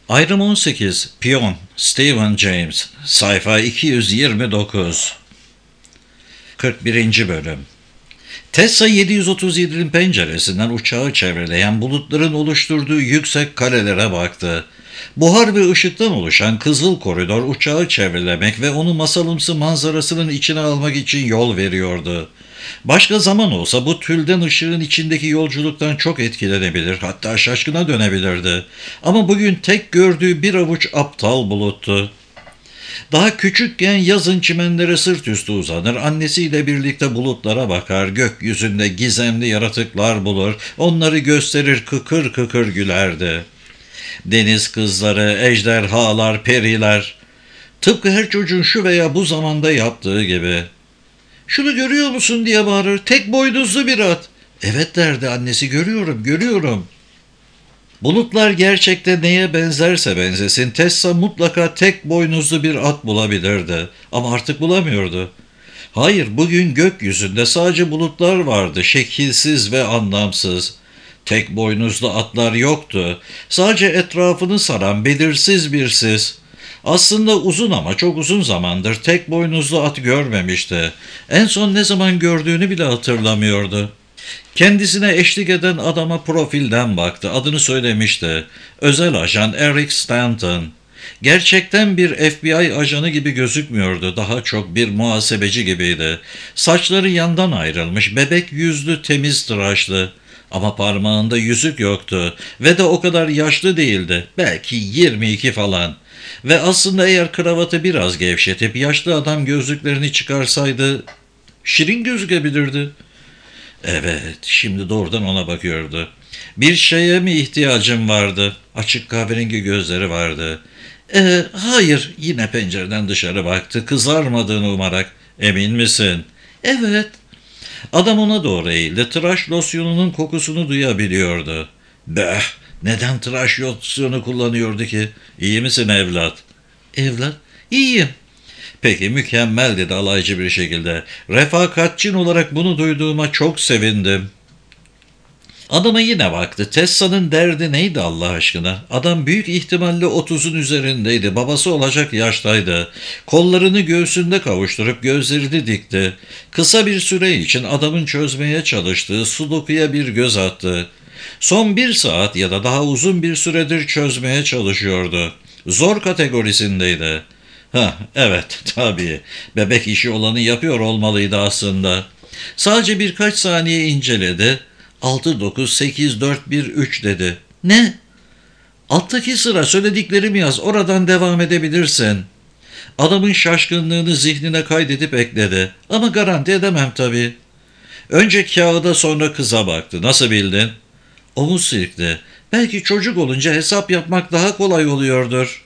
Ayrım 18. Piyon. Stephen James. Sayfa 229. 41. Bölüm. Tessa 737'nin penceresinden uçağı çevreleyen bulutların oluşturduğu yüksek kalelere baktı. Buhar ve ışıktan oluşan kızıl koridor uçağı çevrelemek ve onu masalımsı manzarasının içine almak için yol veriyordu. Başka zaman olsa bu tülden ışığın içindeki yolculuktan çok etkilenebilir, hatta şaşkına dönebilirdi. Ama bugün tek gördüğü bir avuç aptal buluttu. Daha küçükken yazın çimenlere sırt üstü uzanır, annesiyle birlikte bulutlara bakar, gökyüzünde gizemli yaratıklar bulur, onları gösterir, kıkır kıkır gülerdi. Deniz kızları, ejderhalar, periler, tıpkı her çocuğun şu veya bu zamanda yaptığı gibi. "Şunu görüyor musun?" diye bağırır. "Tek boynuzlu bir at." "Evet," derdi annesi, "görüyorum, görüyorum." Bulutlar gerçekte neye benzerse benzesin, Tessa mutlaka tek boynuzlu bir at bulabilirdi. Ama artık bulamıyordu. Hayır, bugün gökyüzünde sadece bulutlar vardı, şekilsiz ve anlamsız. Tek boynuzlu atlar yoktu. Sadece etrafını saran belirsiz bir sis. Aslında uzun ama çok uzun zamandır tek boynuzlu at görmemişti. En son ne zaman gördüğünü bile hatırlamıyordu. Kendisine eşlik eden adama profilden baktı. Adını söylemişti. Özel ajan Eric Stanton. Gerçekten bir FBI ajanı gibi gözükmüyordu. Daha çok bir muhasebeci gibiydi. Saçları yandan ayrılmış, bebek yüzlü, temiz tıraşlı. Ama parmağında yüzük yoktu ve de o kadar yaşlı değildi. Belki 22 falan. Ve aslında eğer kravatı biraz gevşetip yaşlı adam gözlüklerini çıkarsaydı şirin gözükebilirdi. Evet, şimdi doğrudan ona bakıyordu. Bir şeye mi ihtiyacım vardı? Açık kahverengi gözleri vardı. Hayır, yine pencereden dışarı baktı, kızarmadığını umarak. "Emin misin?" "Evet." Adam ona doğru eğildi, tıraş losyonunun kokusunu duyabiliyordu. "Beh, neden tıraş losyonu kullanıyordu ki? İyi misin evlat?" "Evlat, iyiyim." "Peki, mükemmel," dedi alaycı bir şekilde. "Refakatçin olarak bunu duyduğuma çok sevindim." Adama yine baktı. Tessa'nın derdi neydi Allah aşkına? Adam büyük ihtimalle 30'un üzerindeydi. Babası olacak yaştaydı. Kollarını göğsünde kavuşturup gözlerini dikti. Kısa bir süre için adamın çözmeye çalıştığı sudokuya bir göz attı. Son 1 saat ya da daha uzun bir süredir çözmeye çalışıyordu. Zor kategorisindeydi. Evet, tabii. Bebek işi olanı yapıyor olmalıydı aslında. Sadece birkaç saniye inceledi. 6, 9, 8, 4, 1, 3 dedi. "Ne?" "Alttaki sıra, söylediklerimi yaz, oradan devam edebilirsin." Adamın şaşkınlığını zihnine kaydedip ekledi. "Ama garanti edemem tabii." Önce kağıda, sonra kıza baktı. "Nasıl bildin?" Omuz silkti. "Belki çocuk olunca hesap yapmak daha kolay oluyordur."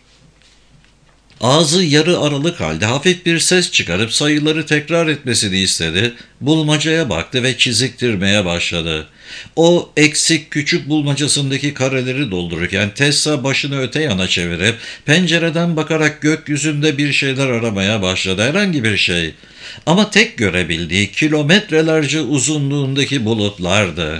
Ağzı yarı aralık halde hafif bir ses çıkarıp sayıları tekrar etmesini istedi. Bulmacaya baktı ve çiziktirmeye başladı. O eksik küçük bulmacasındaki kareleri doldururken Tessa başını öte yana çevirip pencereden bakarak gökyüzünde bir şeyler aramaya başladı. Herhangi bir şey. Ama tek görebildiği kilometrelerce uzunluğundaki bulutlardı.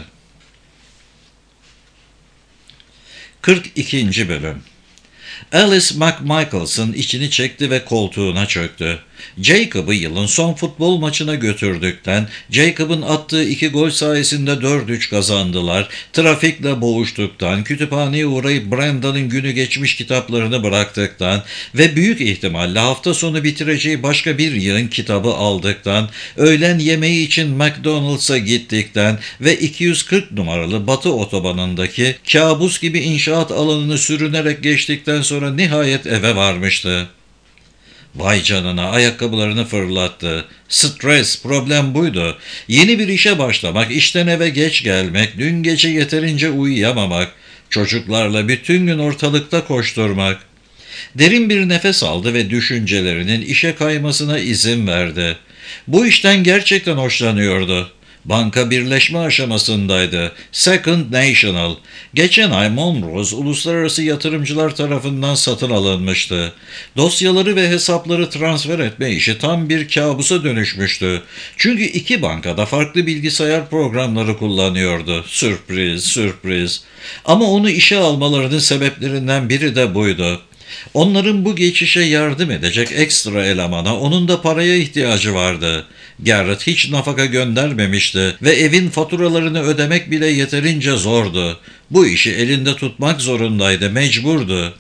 42. Bölüm. Alice McMichaels'ın içini çekti ve koltuğuna çöktü. Jacob'ı yılın son futbol maçına götürdükten, Jacob'ın attığı 2 gol sayesinde 4-3 kazandılar, trafikle boğuştuktan, kütüphaneye uğrayıp Branda'nın günü geçmiş kitaplarını bıraktıktan ve büyük ihtimalle hafta sonu bitireceği başka bir yığın kitabı aldıktan, öğlen yemeği için McDonald's'a gittikten ve 240 numaralı Batı otobanındaki kabus gibi inşaat alanını sürünerek geçtikten sonra nihayet eve varmıştı. Vay canına, ayakkabılarını fırlattı. Stres, problem buydu. Yeni bir işe başlamak, işten eve geç gelmek, dün gece yeterince uyuyamamak, çocuklarla bütün gün ortalıkta koşturmak. Derin bir nefes aldı ve düşüncelerinin işe kaymasına izin verdi. Bu işten gerçekten hoşlanıyordu. Banka birleşme aşamasındaydı. Second National. Geçen ay Monrose uluslararası yatırımcılar tarafından satın alınmıştı. Dosyaları ve hesapları transfer etme işi tam bir kabusa dönüşmüştü. Çünkü iki bankada farklı bilgisayar programları kullanıyordu. Sürpriz, sürpriz. Ama onu işe almalarının sebeplerinden biri de buydu. Onların bu geçişe yardım edecek ekstra elemana, onun da paraya ihtiyacı vardı. Garrett hiç nafaka göndermemişti ve evin faturalarını ödemek bile yeterince zordu. Bu işi elinde tutmak zorundaydı, mecburdu.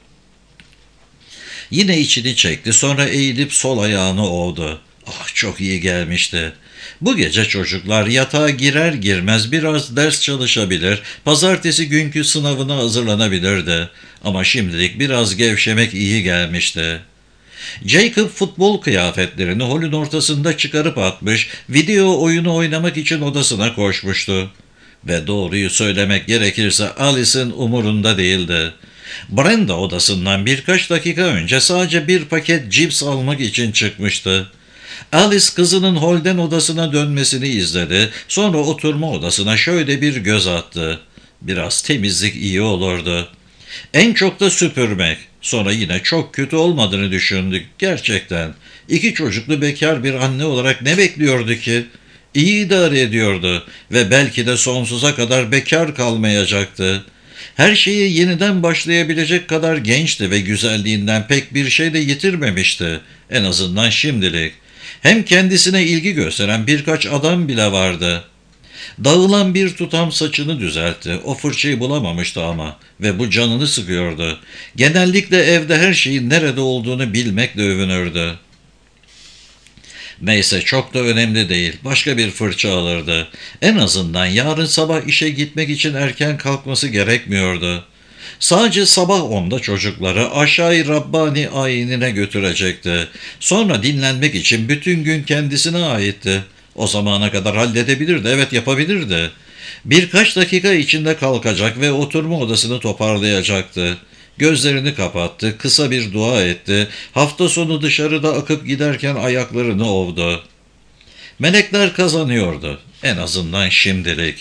Yine içini çekti, sonra eğilip sol ayağını ovdu. Ah, çok iyi gelmişti. Bu gece çocuklar yatağa girer girmez biraz ders çalışabilir, pazartesi günkü sınavına hazırlanabilirdi. Ama şimdilik biraz gevşemek iyi gelmişti. Jacob futbol kıyafetlerini holün ortasında çıkarıp atmış, video oyunu oynamak için odasına koşmuştu. Ve doğruyu söylemek gerekirse Alice'in umurunda değildi. Brenda odasından birkaç dakika önce sadece bir paket cips almak için çıkmıştı. Alice kızının holden odasına dönmesini izledi, sonra oturma odasına şöyle bir göz attı. Biraz temizlik iyi olurdu. En çok da süpürmek. Sonra yine çok kötü olmadığını düşündük gerçekten. İki çocuklu bekar bir anne olarak ne bekliyordu ki? İyi idare ediyordu ve belki de sonsuza kadar bekar kalmayacaktı. Her şeye yeniden başlayabilecek kadar gençti ve güzelliğinden pek bir şey de yitirmemişti. En azından şimdilik. Hem kendisine ilgi gösteren birkaç adam bile vardı. Dağılan bir tutam saçını düzeltti. O fırçayı bulamamıştı ama ve bu canını sıkıyordu. Genellikle evde her şeyin nerede olduğunu bilmekle övünürdü. Neyse, çok da önemli değil. Başka bir fırça alırdı. En azından yarın sabah işe gitmek için erken kalkması gerekmiyordu. Sadece sabah 10'da çocukları aşağı Rabbani ayinine götürecekti. Sonra dinlenmek için bütün gün kendisine aitti. O zamana kadar halledebilirdi, evet yapabilirdi. Birkaç dakika içinde kalkacak ve oturma odasını toparlayacaktı. Gözlerini kapattı, kısa bir dua etti. Hafta sonu dışarıda akıp giderken ayaklarını ovdu. Melekler kazanıyordu, en azından şimdilik.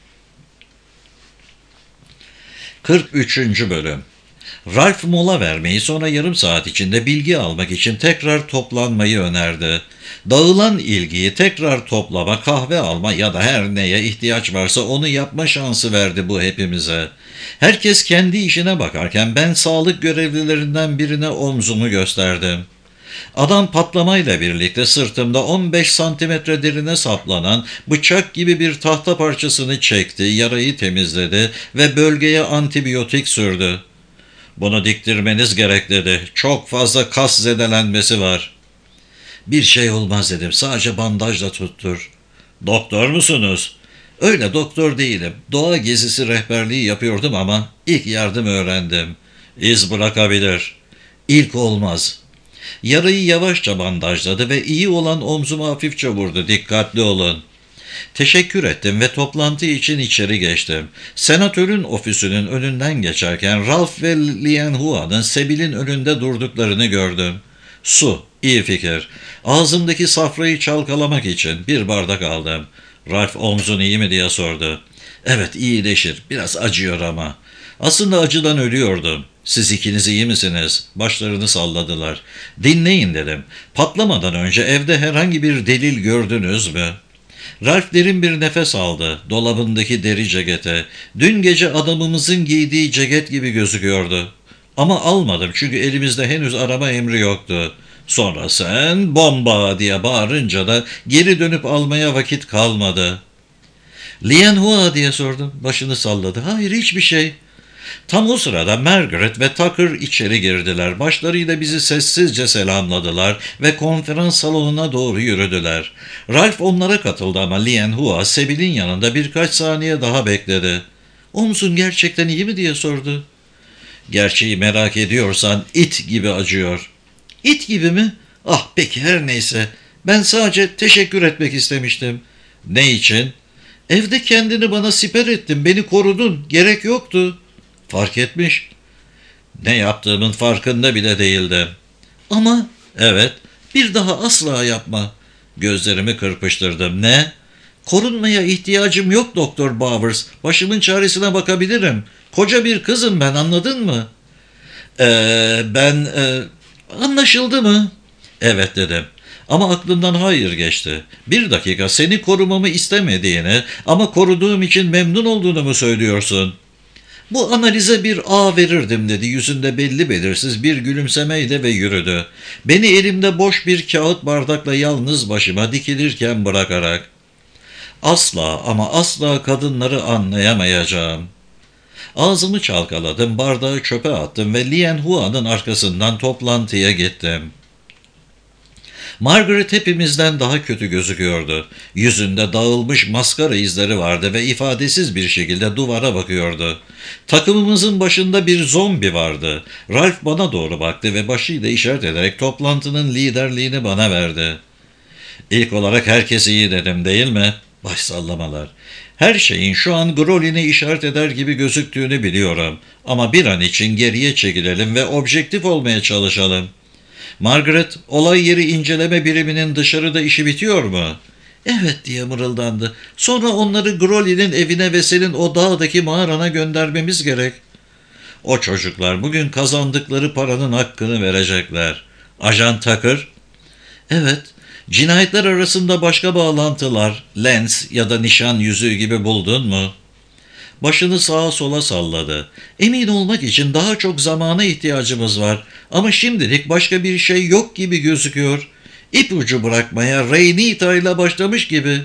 43. Bölüm. Ralph mola vermeyi, sonra yarım saat içinde bilgi almak için tekrar toplanmayı önerdi. Dağılan ilgiyi tekrar toplama, kahve alma ya da her neye ihtiyaç varsa onu yapma şansı verdi bu hepimize. Herkes kendi işine bakarken ben sağlık görevlilerinden birine omzumu gösterdim. Adam patlamayla birlikte sırtımda 15 santimetre derine saplanan bıçak gibi bir tahta parçasını çekti, yarayı temizledi ve bölgeye antibiyotik sürdü. "Bunu diktirmeniz gerek," dedi. "Çok fazla kas zedelenmesi var." "Bir şey olmaz," dedim. "Sadece bandajla tuttur." "Doktor musunuz?" "Öyle doktor değilim. Doğa gezisi rehberliği yapıyordum ama ilk yardım öğrendim." "İz bırakabilir." "İlk olmaz." Yarayı yavaşça bandajladı ve iyi olan omzuma hafifçe vurdu. "Dikkatli olun." Teşekkür ettim ve toplantı için içeri geçtim. Senatörün ofisinin önünden geçerken Ralph ve Lianhua'nın Sebil'in önünde durduklarını gördüm. Su, iyi fikir. Ağzımdaki safrayı çalkalamak için bir bardak aldım. Ralph, "Omzun iyi mi?" diye sordu. "Evet, iyileşir. Biraz acıyor ama." "Aslında acıdan ölüyordum." "Siz ikiniz iyi misiniz?" Başlarını salladılar. "Dinleyin," dedim. "Patlamadan önce evde herhangi bir delil gördünüz mü?" Ralph derin bir nefes aldı. Dolabındaki deri cekete. "Dün gece adamımızın giydiği ceket gibi gözüküyordu. Ama almadım çünkü elimizde henüz arama emri yoktu." Sonra "Sen bomba!" diye bağırınca da geri dönüp almaya vakit kalmadı. "Lianhua?" diye sordum. Başını salladı. "Hayır, hiçbir şey." Tam o sırada Margaret ve Tucker içeri girdiler. Başlarıyla bizi sessizce selamladılar ve konferans salonuna doğru yürüdüler. Ralph onlara katıldı ama Lianhua Sebil'in yanında birkaç saniye daha bekledi. "Omzun gerçekten iyi mi?" diye sordu. "Gerçeği merak ediyorsan it gibi acıyor." "İt gibi mi? Ah, peki, her neyse. Ben sadece teşekkür etmek istemiştim." "Ne için?" "Evde kendini bana siper ettin, beni korudun. Gerek yoktu." "Fark etmiş." "Ne yaptığımın farkında bile değildim." "Ama..." "Evet, bir daha asla yapma." Gözlerimi kırpıştırdım. "Ne?" Korunmaya ihtiyacım yok Doktor Bowers. Başımın çaresine bakabilirim. Koca bir kızım ben, anladın mı? Ben... Anlaşıldı mı? Evet dedim. Ama aklımdan hayır geçti. Bir dakika, seni korumamı istemediğini ama koruduğum için memnun olduğunu mu söylüyorsun? Bu analize bir A verirdim dedi yüzünde belli belirsiz bir gülümsemeyle ve yürüdü. Beni elimde boş bir kağıt bardakla yalnız başıma dikilirken bırakarak. Asla ama asla kadınları anlayamayacağım. Ağzımı çalkaladım, bardağı çöpe attım ve Lien Hua'nın arkasından toplantıya gittim. Margaret hepimizden daha kötü gözüküyordu. Yüzünde dağılmış maskara izleri vardı ve ifadesiz bir şekilde duvara bakıyordu. Takımımızın başında bir zombi vardı. Ralph bana doğru baktı ve başıyla işaret ederek toplantının liderliğini bana verdi. İlk olarak herkes iyi dedim, değil mi? Baş sallamalar. Her şeyin şu an Grolin'e işaret eder gibi gözüktüğünü biliyorum. Ama bir an için geriye çekilelim ve objektif olmaya çalışalım. Margaret, olay yeri inceleme biriminin dışarıda işi bitiyor mu? Evet diye mırıldandı. Sonra onları Grolin'in evine ve senin o dağdaki mağarana göndermemiz gerek. O çocuklar bugün kazandıkları paranın hakkını verecekler. Ajan Tucker? Evet. Cinayetler arasında başka bağlantılar, lens ya da nişan yüzüğü gibi buldun mu? Başını sağa sola salladı. Emin olmak için daha çok zamana ihtiyacımız var. Ama şimdilik başka bir şey yok gibi gözüküyor. İpucu bırakmaya Reynita ile başlamış gibi.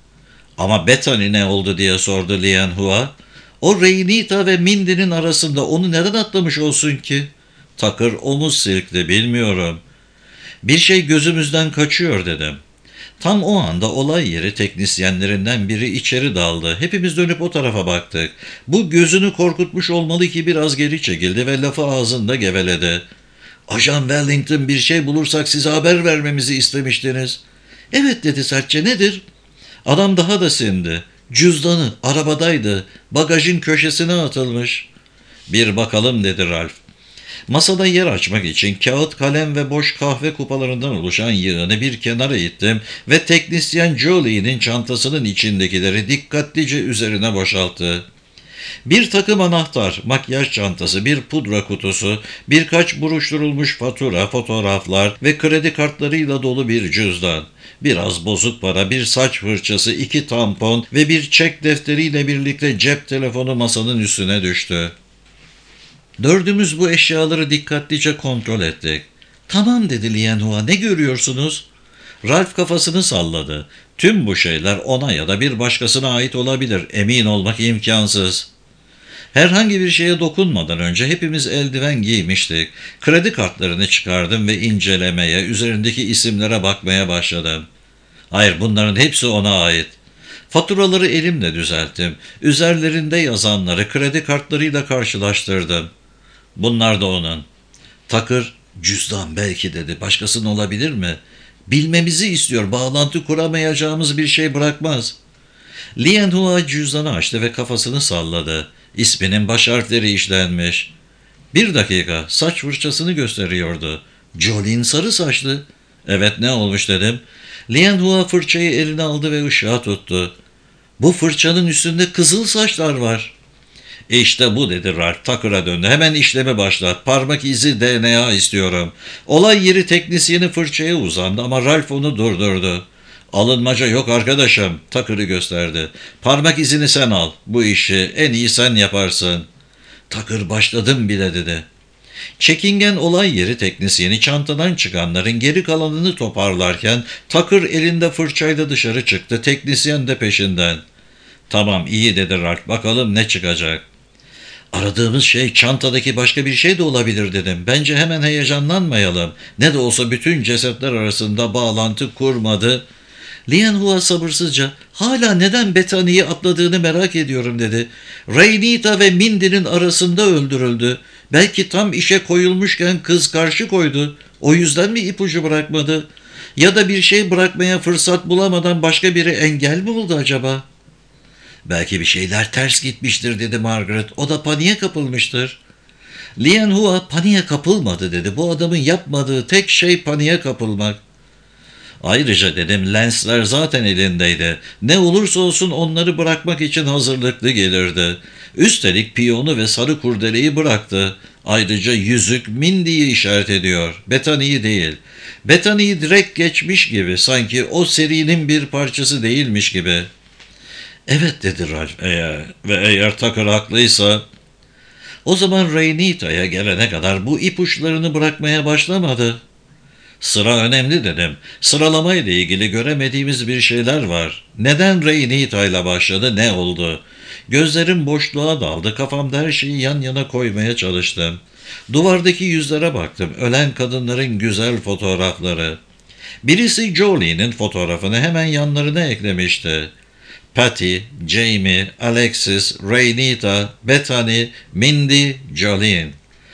Ama Bethany ne oldu diye sordu Lien Hua. O Reynita ve Mindy'nin arasında, onu neden atlamış olsun ki? Tucker omuz silkti, bilmiyorum. Bir şey gözümüzden kaçıyor dedim. Tam o anda olay yeri teknisyenlerinden biri içeri daldı. Hepimiz dönüp o tarafa baktık. Bu gözünü korkutmuş olmalı ki biraz geri çekildi ve lafı ağzında geveledi. Ajan Wellington, bir şey bulursak size haber vermemizi istemiştiniz. Evet dedi sertçe, nedir? Adam daha da sindi. Cüzdanı arabadaydı. Bagajın köşesine atılmış. Bir bakalım dedi Ralph. Masada yer açmak için kağıt, kalem ve boş kahve kupalarından oluşan yığını bir kenara ittim ve teknisyen Jolie'nin çantasının içindekileri dikkatlice üzerine boşalttı. Bir takım anahtar, makyaj çantası, bir pudra kutusu, birkaç buruşturulmuş fatura, fotoğraflar ve kredi kartlarıyla dolu bir cüzdan. Biraz bozuk para, bir saç fırçası, 2 tampon ve bir çek defteriyle birlikte cep telefonu masanın üstüne düştü. Dördümüz bu eşyaları dikkatlice kontrol ettik. Tamam dedi Lien Hua, ne görüyorsunuz? Ralph kafasını salladı. Tüm bu şeyler ona ya da bir başkasına ait olabilir. Emin olmak imkansız. Herhangi bir şeye dokunmadan önce hepimiz eldiven giymiştik. Kredi kartlarını çıkardım ve incelemeye, üzerindeki isimlere bakmaya başladım. Hayır, bunların hepsi ona ait. Faturaları elimle düzelttim. Üzerlerinde yazanları kredi kartlarıyla karşılaştırdım. Bunlar da onun. Tucker, cüzdan belki dedi. Başkasının olabilir mi? Bilmemizi istiyor. Bağlantı kuramayacağımız bir şey bırakmaz. Lien Hua cüzdanı açtı ve kafasını salladı. İsminin baş harfleri işlenmiş. Bir dakika, saç fırçasını gösteriyordu. Jolene sarı saçlı. Evet, ne olmuş dedim. Lien Hua fırçayı eline aldı ve ışığa tuttu. Bu fırçanın üstünde kızıl saçlar var. İşte bu dedi Ralph. Tucker'a döndü. Hemen işlemi başlat. Parmak izi DNA istiyorum. Olay yeri teknisyeni fırçaya uzandı ama Ralph onu durdurdu. Alınmaca yok arkadaşım. Tucker'ı gösterdi. Parmak izini sen al. Bu işi en iyi sen yaparsın. Tucker, başladım bile dedi. Çekingen olay yeri teknisyeni çantadan çıkanların geri kalanını toparlarken Tucker elinde fırçayla dışarı çıktı. Teknisyen de peşinden. Tamam, iyi dedi Ralph. Bakalım ne çıkacak. Aradığımız şey çantadaki başka bir şey de olabilir dedim. Bence hemen heyecanlanmayalım. Ne de olsa bütün cesetler arasında bağlantı kurmadı. Lien Hua sabırsızca, hala neden Bethany'yi atladığını merak ediyorum dedi. Reynita ve Mindy'nin arasında öldürüldü. Belki tam işe koyulmuşken kız karşı koydu. O yüzden mi ipucu bırakmadı? Ya da bir şey bırakmaya fırsat bulamadan başka biri engel mi oldu acaba? Belki bir şeyler ters gitmiştir dedi Margaret. O da paniğe kapılmıştır. Lien Hua paniğe kapılmadı dedi. Bu adamın yapmadığı tek şey paniğe kapılmak. Ayrıca dedim lensler zaten elindeydi. Ne olursa olsun onları bırakmak için hazırlıklı gelirdi. Üstelik piyonu ve sarı kurdeleyi bıraktı. Ayrıca yüzük Mindy'yi işaret ediyor. Bethany'yi değil. Bethany'yi direkt geçmiş gibi, sanki o serinin bir parçası değilmiş gibi. Evet dedi Ralph, eğer Tucker haklıysa. O zaman Reynita'ya gelene kadar bu ipuçlarını bırakmaya başlamadı. Sıra önemli dedim. Sıralama ile ilgili göremediğimiz bir şeyler var. Neden Reynita ile başladı, ne oldu? Gözlerim boşluğa daldı, kafamda her şeyi yan yana koymaya çalıştım. Duvardaki yüzlere baktım, ölen kadınların güzel fotoğrafları. Birisi Jolie'nin fotoğrafını hemen yanlarına eklemişti. Patty, Jamie, Alexis, Reynita, Bethany, Mindy, Jolene.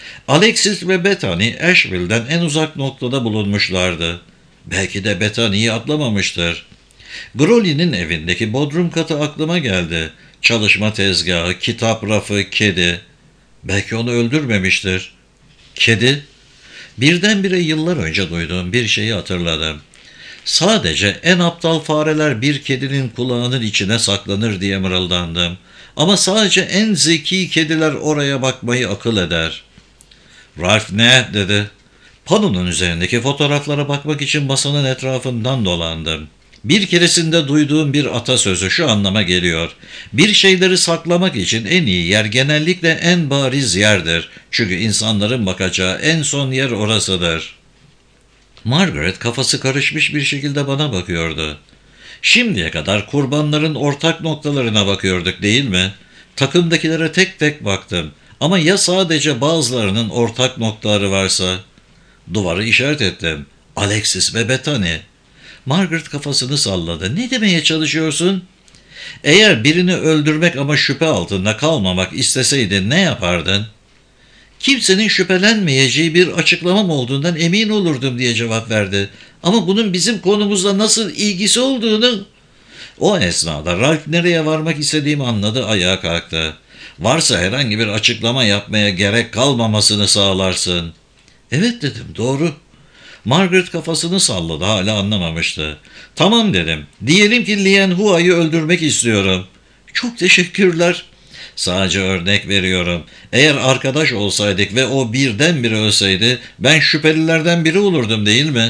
Alexis ve Bethany Asheville'den en uzak noktada bulunmuşlardı. Belki de Bethany'yi atlamamıştır. Groli'nin evindeki bodrum katı aklıma geldi. Çalışma tezgahı, kitap rafı, kedi. Belki onu öldürmemiştir. Kedi? Birdenbire yıllar önce duyduğum bir şeyi hatırladım. Sadece en aptal fareler bir kedinin kulağının içine saklanır diye mırıldandım. Ama sadece en zeki kediler oraya bakmayı akıl eder. Ralph ne dedi. Panonun üzerindeki fotoğraflara bakmak için masanın etrafından dolandım. Bir keresinde duyduğum bir atasözü şu anlama geliyor. Bir şeyleri saklamak için en iyi yer genellikle en bariz yerdir. Çünkü insanların bakacağı en son yer orasıdır. Margaret kafası karışmış bir şekilde bana bakıyordu. Şimdiye kadar kurbanların ortak noktalarına bakıyorduk değil mi? Takımdakilere tek tek baktım. Ama ya sadece bazılarının ortak noktaları varsa? Duvarı işaret ettim. Alexis ve Bethany. Margaret kafasını salladı. Ne demeye çalışıyorsun? Eğer birini öldürmek ama şüphe altında kalmamak isteseydin ne yapardın? Kimsenin şüphelenmeyeceği bir açıklamam olduğundan emin olurdum diye cevap verdi. Ama bunun bizim konumuzla nasıl ilgisi olduğunu... O esnada Ralph nereye varmak istediğimi anladı, ayağa kalktı. Varsa herhangi bir açıklama yapmaya gerek kalmamasını sağlarsın. Evet dedim, doğru. Margaret kafasını salladı, hala anlamamıştı. Tamam dedim. Diyelim ki Lian Hua'yı öldürmek istiyorum. Çok teşekkürler. Sadece örnek veriyorum. Eğer arkadaş olsaydık ve o birdenbire ölseydi ben şüphelilerden biri olurdum değil mi?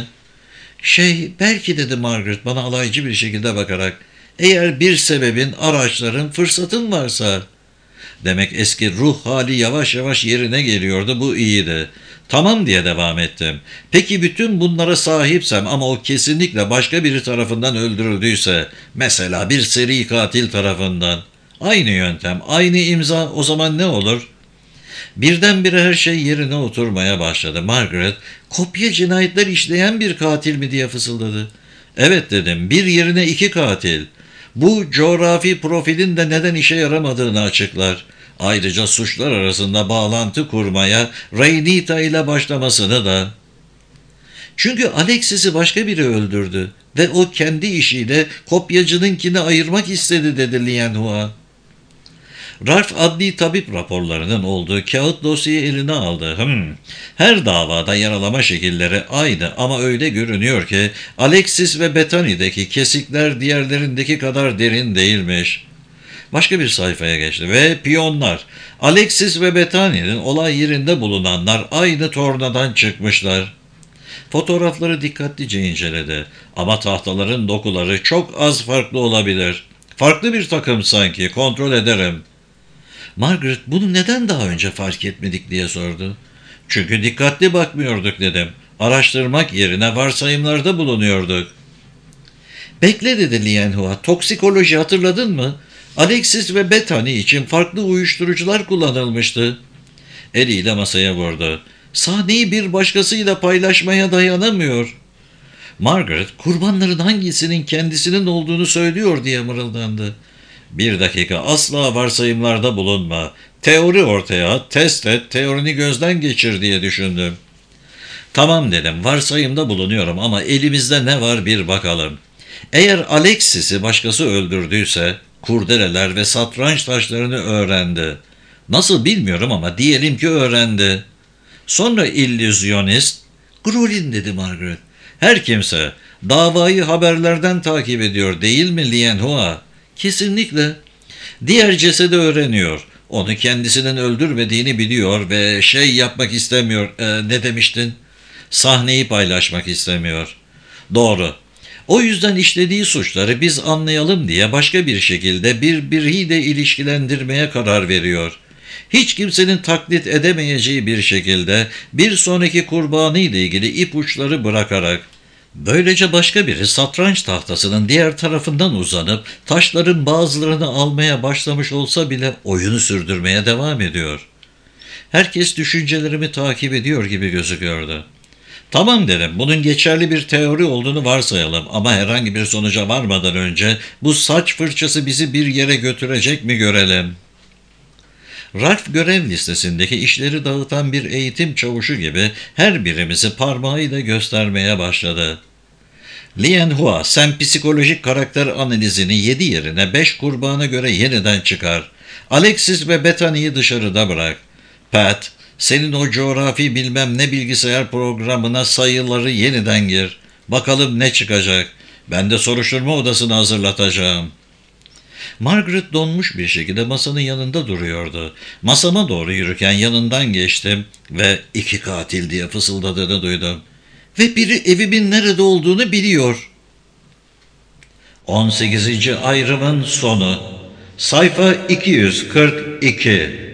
Belki dedi Margaret bana alaycı bir şekilde bakarak. Eğer bir sebebin, araçların, fırsatın varsa. Demek eski ruh hali yavaş yavaş yerine geliyordu, bu iyiydi. Tamam diye devam ettim. Peki bütün bunlara sahipsem ama o kesinlikle başka biri tarafından öldürüldüyse, mesela bir seri katil tarafından. Aynı yöntem, aynı imza, o zaman ne olur? Birdenbire her şey yerine oturmaya başladı. Margaret, kopya cinayetler işleyen bir katil mi diye fısıldadı. Evet dedim, bir yerine iki katil. Bu coğrafi profilin de neden işe yaramadığını açıklar. Ayrıca suçlar arasında bağlantı kurmaya Reynita ile başlamasını da. Çünkü Alexis'i başka biri öldürdü ve o kendi işiyle kopyacınınkini ayırmak istedi dedi Lianhua. Ralph adli tabip raporlarının olduğu kağıt dosyayı eline aldı. Her davada yaralama şekilleri aynı ama öyle görünüyor ki Alexis ve Bethany'deki kesikler diğerlerindeki kadar derin değilmiş. Başka bir sayfaya geçti ve piyonlar. Alexis ve Bethany'nin olay yerinde bulunanlar aynı tornadan çıkmışlar. Fotoğrafları dikkatlice inceledi ama tahtaların dokuları çok az farklı olabilir. Farklı bir takım sanki, kontrol ederim. Margaret bunu neden daha önce fark etmedik diye sordu. Çünkü dikkatli bakmıyorduk dedim. Araştırmak yerine varsayımlarda bulunuyorduk. Bekle dedi Lianhua. Toksikoloji hatırladın mı? Alexis ve Bethany için farklı uyuşturucular kullanılmıştı. Eliyle masaya vurdu. Sahneyi bir başkasıyla paylaşmaya dayanamıyor. Margaret kurbanların hangisinin kendisinin olduğunu söylüyor diye mırıldandı. Bir dakika, asla varsayımlarda bulunma. Teori ortaya at, test et, teorini gözden geçir diye düşündüm. Tamam dedim, varsayımda bulunuyorum ama elimizde ne var bir bakalım. Eğer Alexis'i başkası öldürdüyse kurdeleler ve satranç taşlarını öğrendi. Nasıl bilmiyorum ama diyelim ki öğrendi. Sonra illüzyonist, Grolin dedi Margaret. Her kimse, Davayı haberlerden takip ediyor değil mi Lien Hua? Kesinlikle. Diğer cesedi öğreniyor. Onu kendisinin öldürmediğini biliyor ve yapmak istemiyor. Ne demiştin? Sahneyi paylaşmak istemiyor. Doğru. O yüzden işlediği suçları biz anlayalım diye başka bir şekilde birbiriyle ilişkilendirmeye karar veriyor. Hiç kimsenin taklit edemeyeceği bir şekilde bir sonraki kurbanı ile ilgili ipuçları bırakarak. Böylece başka biri satranç tahtasının diğer tarafından uzanıp taşların bazılarını almaya başlamış olsa bile oyunu sürdürmeye devam ediyor. Herkes düşüncelerimi takip ediyor gibi gözüküyordu. Tamam dedim, bunun geçerli bir teori olduğunu varsayalım ama herhangi bir sonuca varmadan önce bu saç fırçası bizi bir yere götürecek mi görelim. Ralph görev listesindeki işleri dağıtan bir eğitim çavuşu gibi her birimizi parmağıyla göstermeye başladı. Lien Hua, sen psikolojik karakter analizini 7 yerine 5 kurbana göre yeniden çıkar. Alexis ve Bethany'yi dışarıda bırak. Pat, senin o coğrafi bilmem ne bilgisayar programına sayıları yeniden gir. Bakalım ne çıkacak. Ben de soruşturma odasını hazırlatacağım. Margaret donmuş bir şekilde masanın yanında duruyordu. Masama doğru yürürken yanından geçtim ve 2 katil diye fısıldadığını duydum. Ve biri evimin nerede olduğunu biliyor. 18. ayrımın sonu. Sayfa 242.